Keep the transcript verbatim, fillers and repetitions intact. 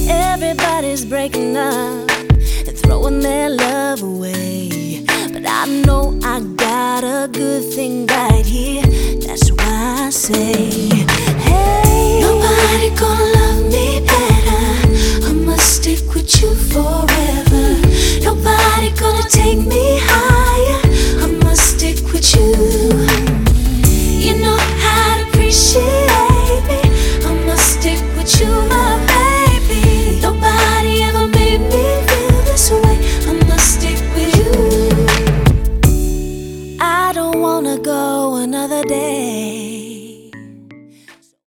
Everybody's breaking up and throwing their love away, but I know I got a good thing right here. That's why I say